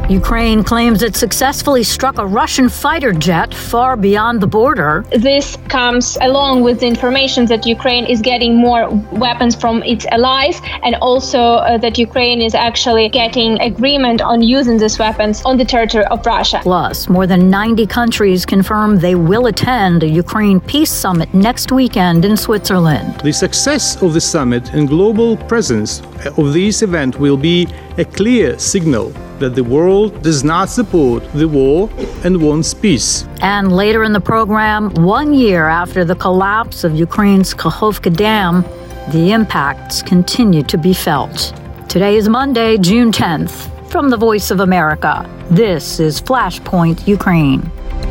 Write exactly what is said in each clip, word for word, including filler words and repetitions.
Ukraine claims it successfully struck a Russian fighter jet far beyond the border. This comes along with the information that Ukraine is getting more weapons from its allies, and also uh, that Ukraine is actually getting agreement on using these weapons on the territory of Russia. Plus, more than ninety countries confirm they will attend a Ukraine peace summit next weekend in Switzerland. The success of the summit and global presence of this event will be a clear signal that the world does not support the war and wants peace. And later in the program, one year after the collapse of Ukraine's Kakhovka Dam, the impacts continue to be felt. Today is Monday, June tenth. From the Voice of America, this is Flashpoint Ukraine.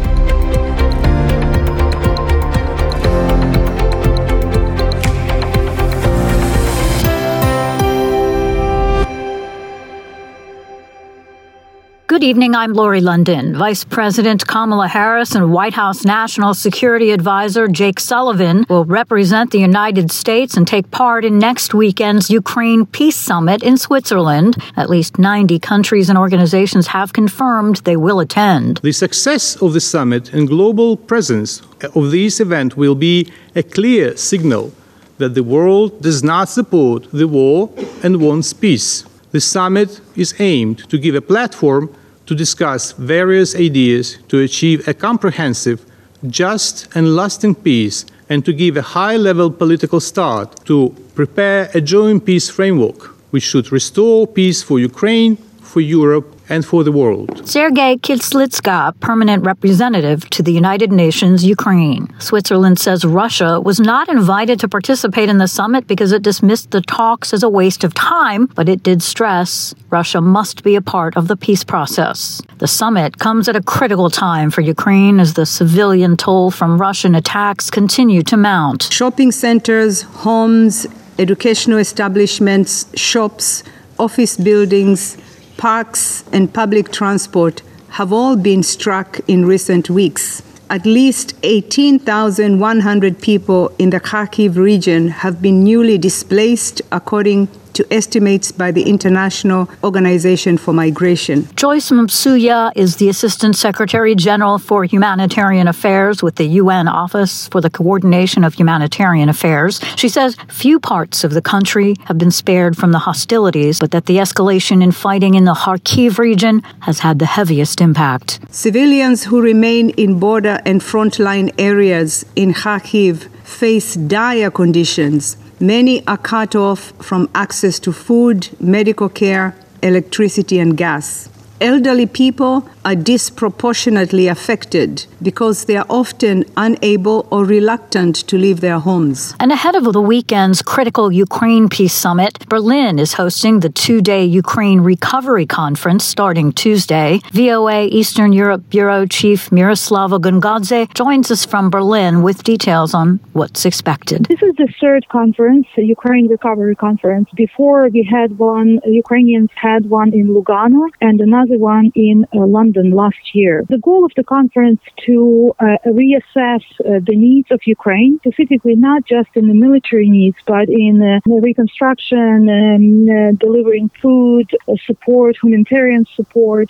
Good evening, I'm Lori London. Vice President Kamala Harris and White House National Security Advisor Jake Sullivan will represent the United States and take part in next weekend's Ukraine Peace Summit in Switzerland. At least ninety countries and organizations have confirmed they will attend. The success of the summit and global presence of this event will be a clear signal that the world does not support the war and wants peace. The summit is aimed to give a platform to discuss various ideas to achieve a comprehensive, just and lasting peace, and to give a high-level political start to prepare a joint peace framework which should restore peace for Ukraine, for Europe, and for the world. Sergei Kислitska, permanent representative to the United Nations Ukraine. Switzerland says Russia was not invited to participate in the summit because it dismissed the talks as a waste of time, but it did stress Russia must be a part of the peace process. The summit comes at a critical time for Ukraine as the civilian toll from Russian attacks continue to mount. Shopping centers, homes, educational establishments, shops, office buildings, parks and public transport have all been struck in recent weeks. At least eighteen thousand one hundred people in the Kharkiv region have been newly displaced, according to estimates by the International Organization for Migration. Joyce Msuya is the Assistant Secretary General for Humanitarian Affairs with the U N Office for the Coordination of Humanitarian Affairs. She says few parts of the country have been spared from the hostilities, but that the escalation in fighting in the Kharkiv region has had the heaviest impact. Civilians who remain in border and frontline areas in Kharkiv face dire conditions. Many are cut off from access to food, medical care, electricity, and gas. Elderly people are disproportionately affected because they are often unable or reluctant to leave their homes. And ahead of the weekend's critical Ukraine Peace Summit, Berlin is hosting the two-day Ukraine Recovery Conference starting Tuesday. V O A Eastern Europe Bureau Chief Miroslava Gongadze joins us from Berlin with details on what's expected. This is the third conference, the Ukraine Recovery Conference. Before we had one, Ukrainians had one in Lugano and another one in uh, London last year. The goal of the conference to uh, reassess uh, the needs of Ukraine, specifically not just in the military needs, but in uh, reconstruction, and, uh, delivering food, uh, support, humanitarian support,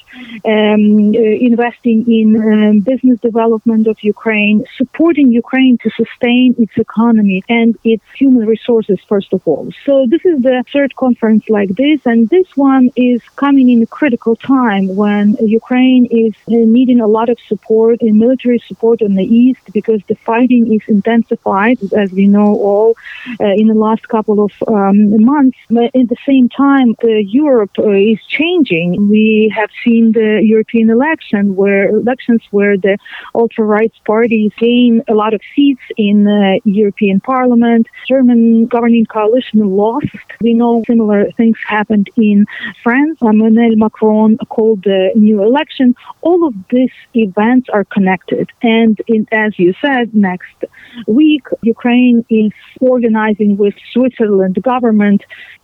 um, uh, investing in um, business development of Ukraine, supporting Ukraine to sustain its economy and its human resources, first of all. So this is the third conference like this, and this one is coming in a critical time when Ukraine is needing a lot of support in military support on the east because the fighting is intensified, as we know all, uh, in the last couple of um, months. But at the same time, uh, Europe uh, is changing. We have seen the European election where elections where the ultra-right parties gain a lot of seats in the European Parliament. German governing coalition lost. We know similar things happened in France. Emmanuel Macron called the new election. All of these events are connected. And in, as you said, next week, Ukraine is organizing with Switzerland government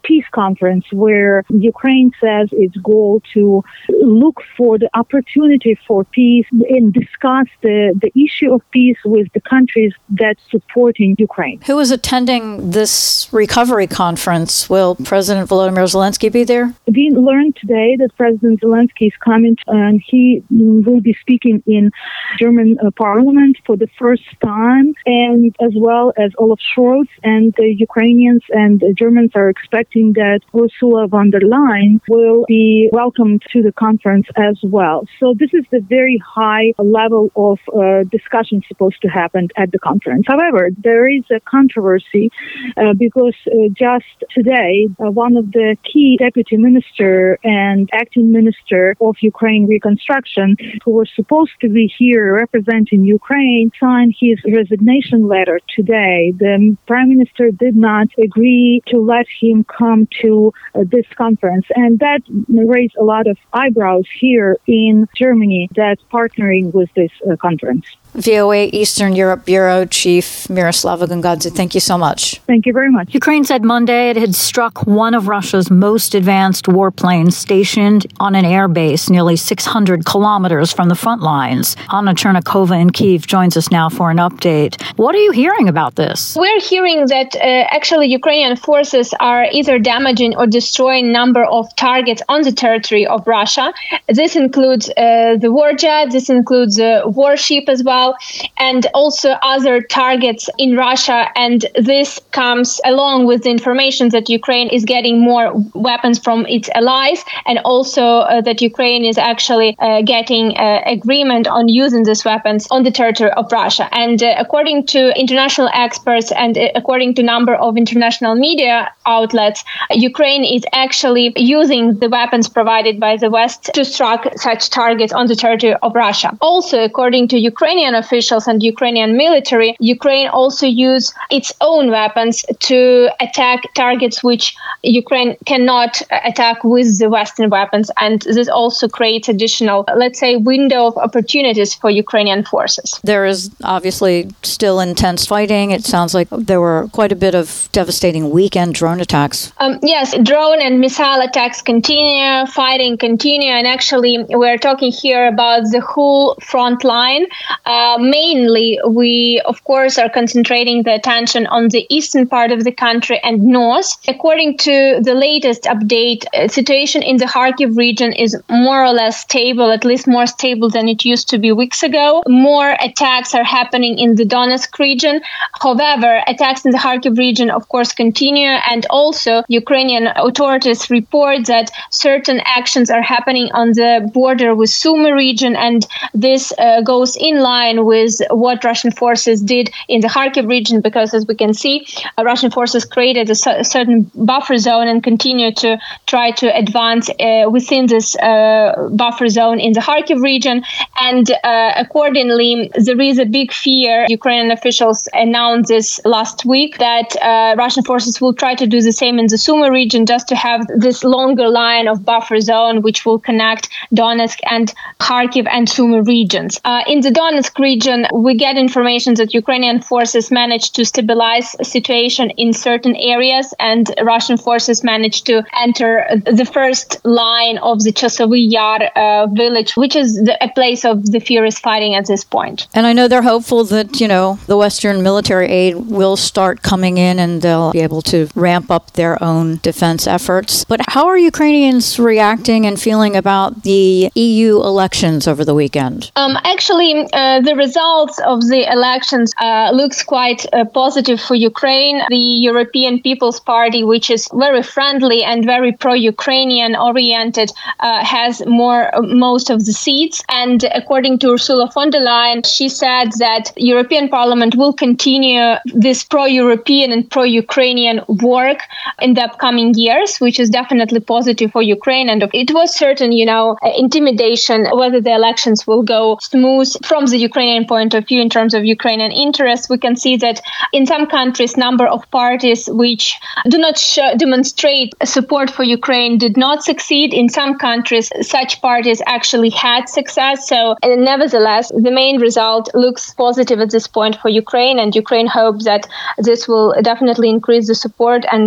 peace conference where Ukraine says its goal to look for the opportunity for peace and discuss the, the issue of peace with the countries that supporting Ukraine. Who is attending this recovery conference? Will President Volodymyr Zelensky be there? We learned today that President Zelensky is coming and he will be speaking in German uh, parliament for the first time, and as well as Olaf Scholz, and the Ukrainians and the Germans are expecting that Ursula von der Leyen will be welcomed to the conference as well. So this is the very high level of uh, discussion supposed to happen at the conference. However, there is a controversy uh, because uh, just today, uh, one of the key deputy minister and acting minister of Ukraine reconstruction, who were supposed to be here representing Ukraine, signed his resignation letter today. The prime minister did not agree to let him come to uh, this conference, and that raised a lot of eyebrows here in Germany that's partnering with this uh, conference. V O A Eastern Europe Bureau Chief Miroslava Gongadze, thank you so much. Thank you very much. Ukraine said Monday it had struck one of Russia's most advanced warplanes stationed on an air base nearly six hundred kilometers from the front lines. Anna Chernakova in Kyiv joins us now for an update. What are you hearing about this? We're hearing that uh, actually Ukrainian forces are either damaging or destroying a number of targets on the territory of Russia. This includes uh, the warjet, this includes a uh, warship as well, and also other targets in Russia. And this comes along with the information that Ukraine is getting more weapons from its allies, and also uh, that Ukraine is actually uh, getting uh, agreement on using these weapons on the territory of Russia. And uh, according to international experts and uh, according to a number of international media outlets, Ukraine is actually using the weapons provided by the West to strike such targets on the territory of Russia. Also, according to Ukrainian officials and Ukrainian military, Ukraine also used its own weapons to attack targets which Ukraine cannot attack with the Western weapons. And this also creates additional, let's say, window of opportunities for Ukrainian forces. There is obviously still intense fighting. It sounds like there were quite a bit of devastating weekend drone attacks. Um, yes, drone and missile attacks continue, fighting continue, and actually we're talking here about the whole front line. Uh, mainly, we, of course, are concentrating the attention on the eastern part of the country and north. According to the latest update, uh, situation in the Kharkiv region is more or less stable, at least more stable than it used to be weeks ago. More attacks are happening in the Donetsk region. However, attacks in the Kharkiv region, of course, continue. And also, Ukrainian authorities report that certain actions are happening on the border with Sumy region. And this uh, goes in line with what Russian forces did in the Kharkiv region, because as we can see, uh, Russian forces created a, c- a certain buffer zone and continue to try to advance uh, within this uh, buffer zone in the Kharkiv region. And uh, accordingly, there is a big fear. Ukrainian officials announced this last week that uh, Russian forces will try to do the same in the Sumy region, just to have this longer line of buffer zone which will connect Donetsk and Kharkiv and Sumy regions. Uh, in the Donetsk region, we get information that Ukrainian forces managed to stabilize the situation in certain areas, and Russian forces managed to enter the first line of the Chasovy Yar uh, village, which is the, a place of the furious fighting at this point. And I know they're hopeful that, you know, the Western military aid will start coming in and they'll be able to ramp up their own defense efforts. But how are Ukrainians reacting and feeling about the E U elections over the weekend? Um, actually, uh, the results of the elections uh, looks quite uh, positive for Ukraine. The European People's Party, which is very friendly and very pro-Ukrainian oriented, uh, has more uh, most of the seats. And according to Ursula von der Leyen, she said that European Parliament will continue this pro-European and pro-Ukrainian work in the upcoming years, which is definitely positive for Ukraine. And it was certain, you know, intimidation whether the elections will go smooth from the Ukrainian point of view in terms of Ukrainian interests. We can see that in some countries, number of parties which do not show, demonstrate support for Ukraine did not succeed. In some countries, such parties actually had success. So uh, nevertheless, the main result looks positive at this point for Ukraine, and Ukraine hopes that this will definitely increase the support and weapons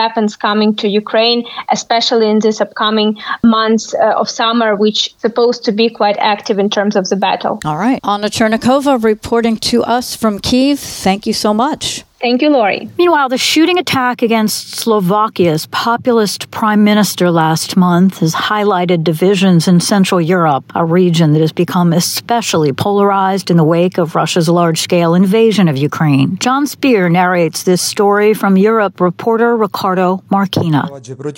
weapons coming to Ukraine, especially in this upcoming months uh, of summer, which is supposed to be quite active in terms of the battle. All right. Anna Chernikova reporting to us from Kyiv. Thank you so much. Thank you, Lori. Meanwhile, the shooting attack against Slovakia's populist prime minister last month has highlighted divisions in Central Europe, a region that has become especially polarized in the wake of Russia's large-scale invasion of Ukraine. John Spear narrates this story from Europe reporter Ricardo Marquina.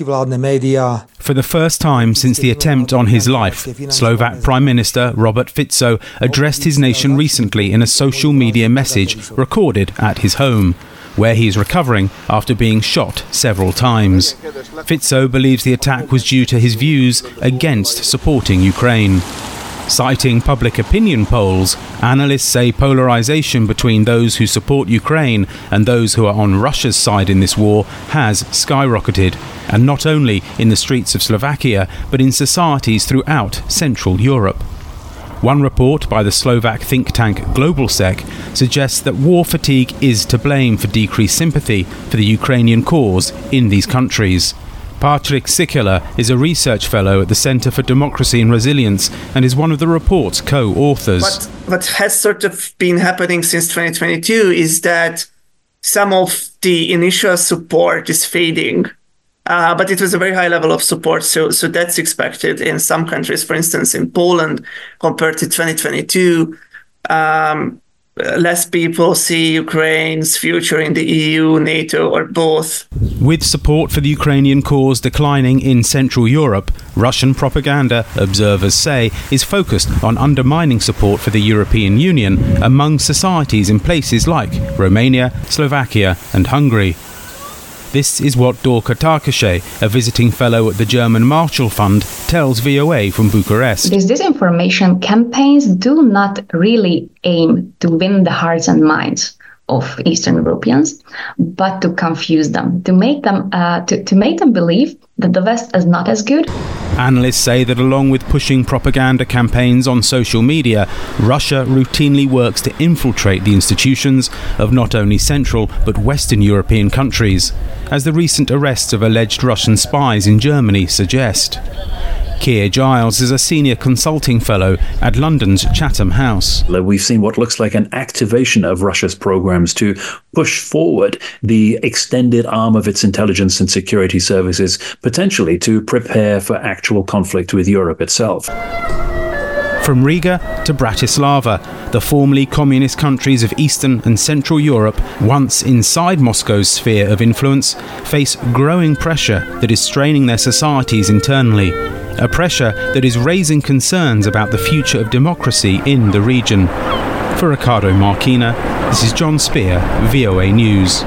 For the first time since the attempt on his life, Slovak Prime Minister Robert Fico addressed his nation recently in a social media message recorded at his home, where he is recovering after being shot several times. Fico believes the attack was due to his views against supporting Ukraine. Citing public opinion polls, analysts say polarization between those who support Ukraine and those who are on Russia's side in this war has skyrocketed, and not only in the streets of Slovakia, but in societies throughout Central Europe. One report by the Slovak think tank GlobalSec suggests that war fatigue is to blame for decreased sympathy for the Ukrainian cause in these countries. Patrik Sikela is a research fellow at the Center for Democracy and Resilience and is one of the report's co-authors. What, what has sort of been happening since twenty twenty-two is that some of the initial support is fading. Uh, but it was a very high level of support, so so that's expected in some countries. For instance, in Poland, compared to twenty twenty-two, um, less people see Ukraine's future in the E U, NATO, or both. With support for the Ukrainian cause declining in Central Europe, Russian propaganda, observers say, is focused on undermining support for the European Union among societies in places like Romania, Slovakia, and Hungary. This is what Dorka Tarkashe, a visiting fellow at the German Marshall Fund, tells V O A from Bucharest. These disinformation campaigns do not really aim to win the hearts and minds of Eastern Europeans, but to confuse them, to make them uh, to, to make them believe that the West is not as good. Analysts say that along with pushing propaganda campaigns on social media, Russia routinely works to infiltrate the institutions of not only Central but Western European countries, as the recent arrests of alleged Russian spies in Germany suggest. Keir Giles is a senior consulting fellow at London's Chatham House. We've seen what looks like an activation of Russia's programs to push forward the extended arm of its intelligence and security services, potentially to prepare for actual conflict with Europe itself. From Riga to Bratislava, the formerly communist countries of Eastern and Central Europe, once inside Moscow's sphere of influence, face growing pressure that is straining their societies internally. A pressure that is raising concerns about the future of democracy in the region. For Ricardo Marquina, this is John Spear, V O A News.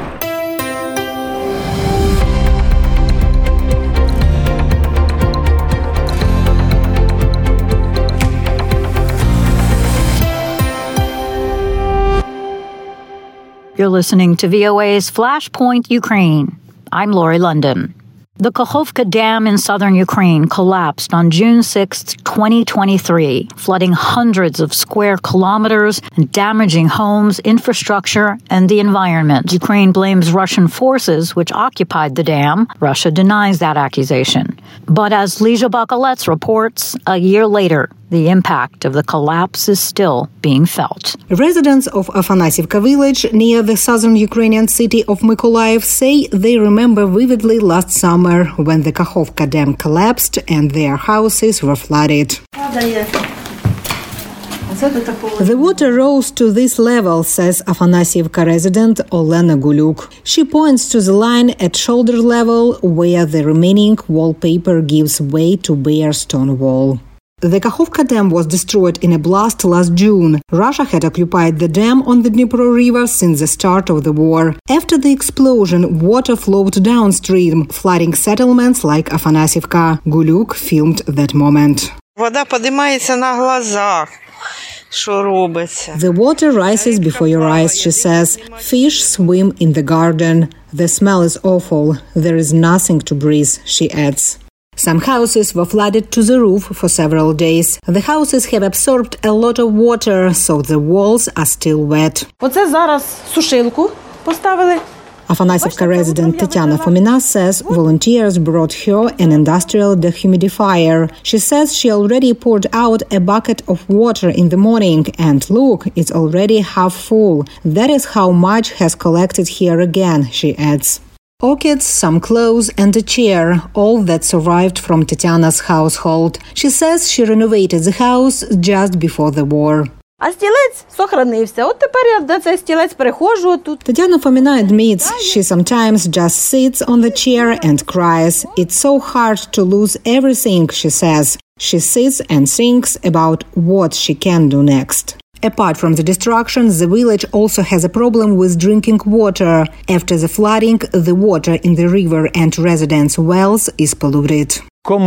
You're listening to V O A's Flashpoint Ukraine. I'm Lori London. The Kakhovka Dam in southern Ukraine collapsed on June sixth, twenty twenty-three, flooding hundreds of square kilometers and damaging homes, infrastructure, and the environment. Ukraine blames Russian forces, which occupied the dam. Russia denies that accusation. But as Lizha Bakalets reports, a year later, the impact of the collapse is still being felt. Residents of Afanasivka village near the southern Ukrainian city of Mykolaiv say they remember vividly last summer when the Kakhovka Dam collapsed and their houses were flooded. The water rose to this level, says Afanasivka resident Olena Guluk. She points to the line at shoulder level where the remaining wallpaper gives way to bare stone wall. The Kakhovka Dam was destroyed in a blast last June. Russia had occupied the dam on the Dnipro River since the start of the war. After the explosion, water flowed downstream, flooding settlements like Afanasivka. Guluk filmed that moment. The water rises before your eyes, she says. Fish swim in the garden. The smell is awful. There is nothing to breathe, she adds. Some houses were flooded to the roof for several days. The houses have absorbed a lot of water, so the walls are still wet. Afanasivka resident Tatiana Fomina says volunteers brought her an industrial dehumidifier. She says she already poured out a bucket of water in the morning and look, it's already half full. That is how much has collected here again, she adds. Orchids, some clothes and a chair, all that survived from Tatiana's household. She says she renovated the house just before the war. А стілець сохранився. От тепер я до цей стілець приходжу тут. Tatiana Fomina admits she sometimes just sits on the chair and cries. It's so hard to lose everything, she says. She sits and thinks about what she can do next. Apart from the destruction, the village also has a problem with drinking water. After the flooding, the water in the river and residents' wells is polluted.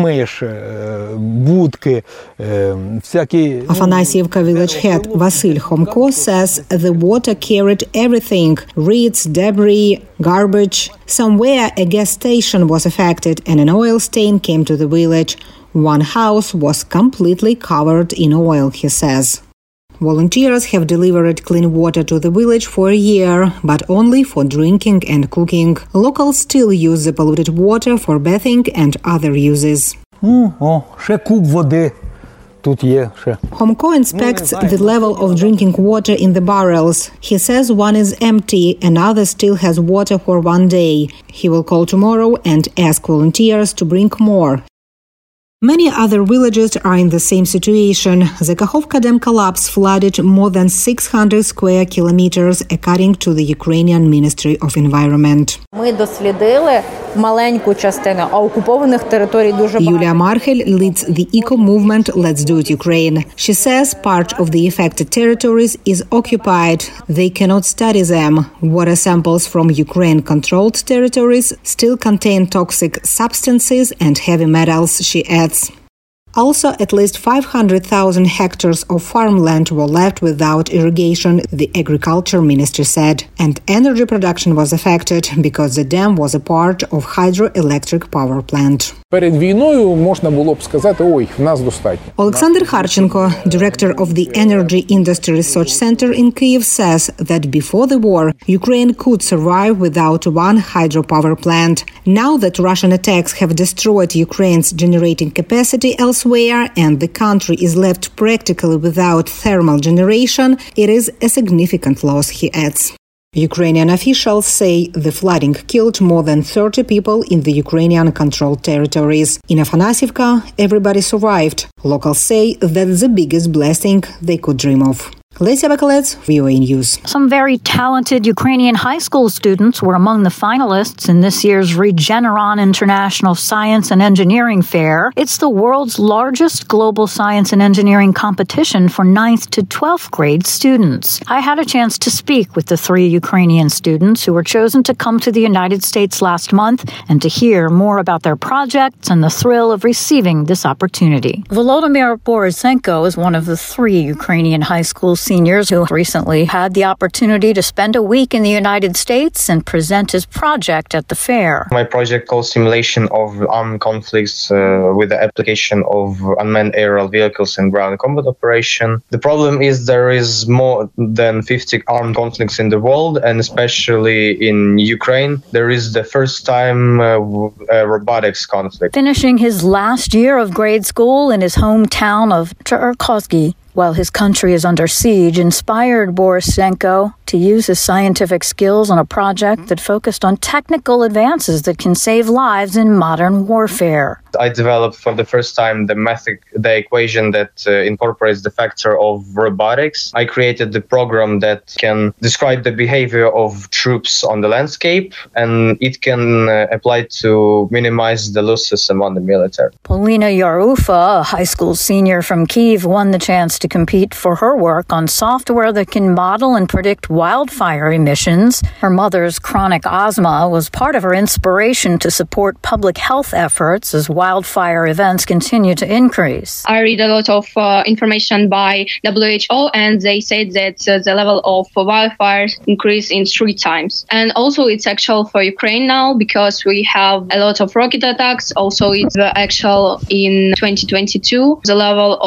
Afanasiivka village head Vasil Khomko says the water carried everything, reeds, debris, garbage. Somewhere a gas station was affected and an oil stain came to the village. One house was completely covered in oil, he says. Volunteers have delivered clean water to the village for a year, but only for drinking and cooking. Locals still use the polluted water for bathing and other uses. Khomko inspects the level of drinking water in the barrels. He says one is empty, another still has water for one day. He will call tomorrow and ask volunteers to bring more. Many other villages are in the same situation. The Kakhovka Dam collapse flooded more than six hundred square kilometers, according to the Ukrainian Ministry of Environment. Ми дослідили маленьку частину, а окупованих територій дуже багато. Yulia Marhel leads the eco-movement Let's Do It Ukraine. She says part of the affected territories is occupied. They cannot study them. Water samples from Ukraine-controlled territories still contain toxic substances and heavy metals, she adds. Also, at least five hundred thousand hectares of farmland were left without irrigation, the agriculture ministry said, and energy production was affected because the dam was a part of hydroelectric power plant. Перед війною можна було б сказати, ой, в нас достатньо. Alexander Kharchenko, director of the Energy Industry Research Center in Kyiv, says that before the war, Ukraine could survive without one hydropower plant. Now that Russian attacks have destroyed Ukraine's generating capacity elsewhere and the country is left practically without thermal generation, it is a significant loss, he adds. Ukrainian officials say the flooding killed more than thirty people in the Ukrainian-controlled territories. In Afanasivka, everybody survived. Locals say that's the biggest blessing they could dream of. Lesia Bakalets, V O A News. Some very talented Ukrainian high school students were among the finalists in this year's Regeneron International Science and Engineering Fair. It's the world's largest global science and engineering competition for ninth to twelfth grade students. I had a chance to speak with the three Ukrainian students who were chosen to come to the United States last month and to hear more about their projects and the thrill of receiving this opportunity. Volodymyr Borisenko is one of the three Ukrainian high school seniors who recently had the opportunity to spend a week in the United States and present his project at the fair. My project called Simulation of Armed Conflicts uh, with the application of unmanned aerial vehicles and ground combat operation. The problem is there is more than fifty armed conflicts in the world, and especially in Ukraine, there is the first time uh, a robotics conflict. Finishing his last year of grade school in his hometown of Cherkasy, while his country is under siege, inspired Borisenko to use his scientific skills on a project that focused on technical advances that can save lives in modern warfare. I developed for the first time the method, the equation that uh, incorporates the factor of robotics. I created the program that can describe the behavior of troops on the landscape, and it can uh, apply to minimize the losses among the military. Polina Yarufa, a high school senior from Kyiv, won the chance to compete for her work on software that can model and predict wildfire emissions. Her mother's chronic asthma was part of her inspiration to support public health efforts as wildfire events continue to increase. I read a lot of uh, information by W H O, and they said that uh, the level of wildfires increased in three times. And also it's actual for Ukraine now because we have a lot of rocket attacks. Also it's actual in twenty twenty-two. The level of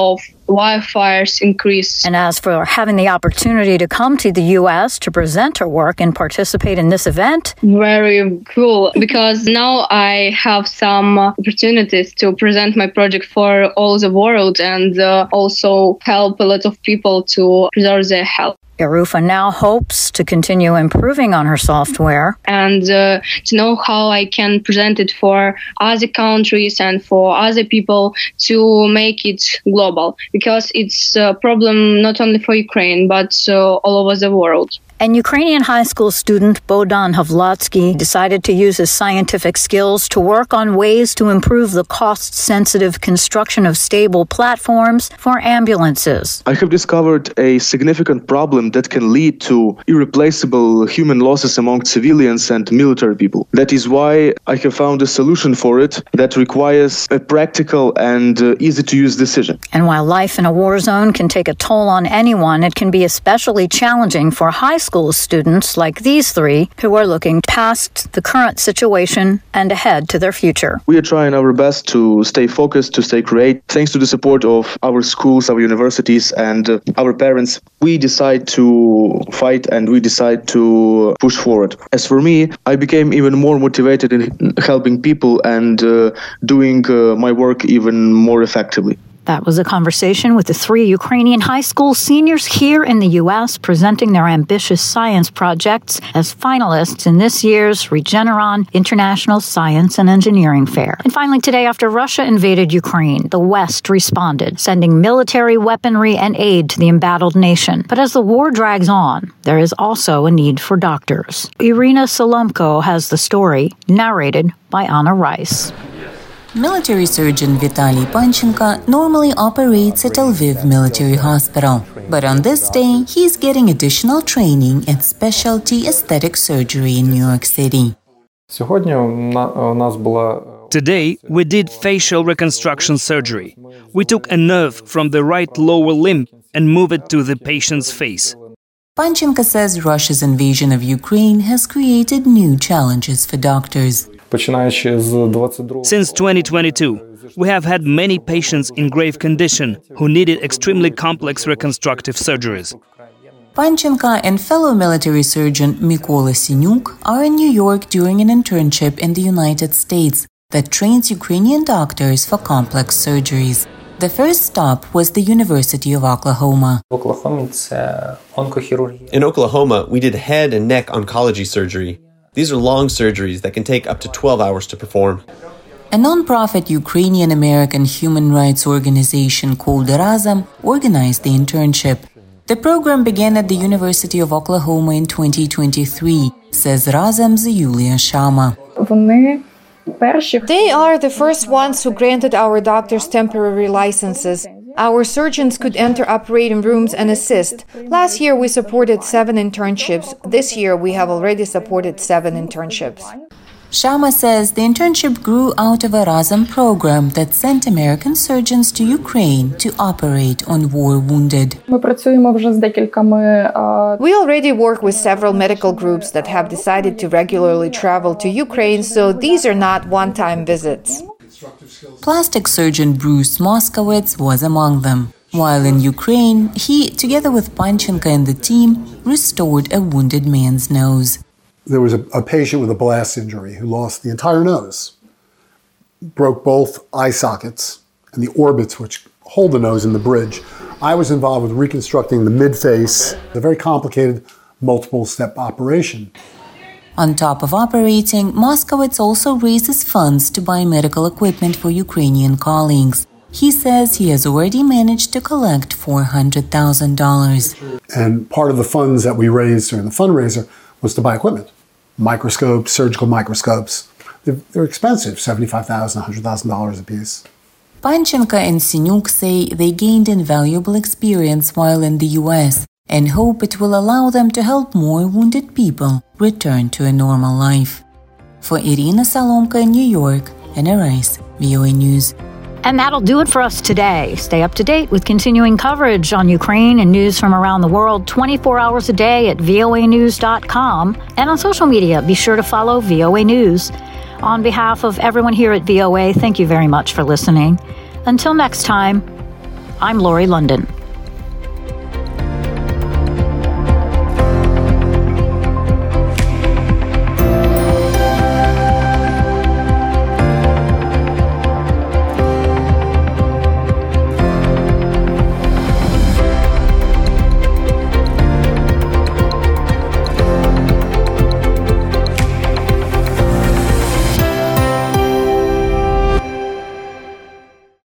wildfires increase. And as for having the opportunity to come to the U S to present her work and participate in this event, very cool, because now I have some opportunities to present my project for all the world and uh, also help a lot of people to preserve their health. Irufa now hopes to continue improving on her software and uh, to know how I can present it for other countries and for other people to make it global, because it's a problem not only for Ukraine but uh, all over the world. And Ukrainian high school student Bohdan Havlatsky decided to use his scientific skills to work on ways to improve the cost-sensitive construction of stable platforms for ambulances. I have discovered a significant problem that can lead to irreplaceable human losses among civilians and military people. That is why I have found a solution for it that requires a practical and uh, easy-to-use decision. And while life in a war zone can take a toll on anyone, it can be especially challenging for high school school students like these three who are looking past the current situation and ahead to their future. We are trying our best to stay focused, to stay creative. Thanks to the support of our schools, our universities, and uh, our parents, we decide to fight and we decide to push forward. As for me, I became even more motivated in helping people and uh, doing uh, my work even more effectively. That was a conversation with the three Ukrainian high school seniors here in the U S presenting their ambitious science projects as finalists in this year's Regeneron International Science and Engineering Fair. And finally, today, after Russia invaded Ukraine, the West responded, sending military weaponry and aid to the embattled nation. But as the war drags on, there is also a need for doctors. Irina Solomko has the story, narrated by Anna Rice. Military surgeon Vitaly Panchenko normally operates at Lviv Military Hospital. But on this day, he's getting additional training at specialty aesthetic surgery in New York City. Today, we did facial reconstruction surgery. We took a nerve from the right lower limb and moved it to the patient's face. Panchenko says Russia's invasion of Ukraine has created new challenges for doctors. Since twenty twenty-two, we have had many patients in grave condition who needed extremely complex reconstructive surgeries. Panchenko and fellow military surgeon Mykola Sinyuk are in New York during an internship in the United States that trains Ukrainian doctors for complex surgeries. The first stop was the University of Oklahoma. In Oklahoma, we did head and neck oncology surgery. These are long surgeries that can take up to twelve hours to perform. A non-profit Ukrainian-American human rights organization called Razom organized the internship. The program began at the University of Oklahoma in twenty twenty-three, says Razom's Yulia Shama. They are the first ones who granted our doctors temporary licenses. Our surgeons could enter operating rooms and assist. Last year we supported seven internships. This year we have already supported seven internships. Shama says the internship grew out of a Razom program that sent American surgeons to Ukraine to operate on war wounded. We already work with several medical groups that have decided to regularly travel to Ukraine, so these are not one-time visits. Plastic surgeon Bruce Moskowitz was among them. While in Ukraine, he, together with Panchenko and the team, restored a wounded man's nose. There was a, a patient with a blast injury who lost the entire nose, broke both eye sockets and the orbits which hold the nose in the bridge. I was involved with reconstructing the mid-face, a very complicated multiple-step operation. On top of operating, Moskowitz also raises funds to buy medical equipment for Ukrainian colleagues. He says he has already managed to collect four hundred thousand dollars. And part of the funds that we raised during the fundraiser was to buy equipment. Microscopes, surgical microscopes. They're, they're expensive, seventy-five thousand dollars, one hundred thousand dollars a piece. Panchenko and Sinyuk say they gained invaluable experience while in the U S and hope it will allow them to help more wounded people return to a normal life. For Irina Solomko in New York, Anna Rice, V O A News. And that'll do it for us today. Stay up to date with continuing coverage on Ukraine and news from around the world twenty-four hours a day at V O A news dot com. And on social media, be sure to follow V O A News. On behalf of everyone here at V O A, thank you very much for listening. Until next time, I'm Lori London.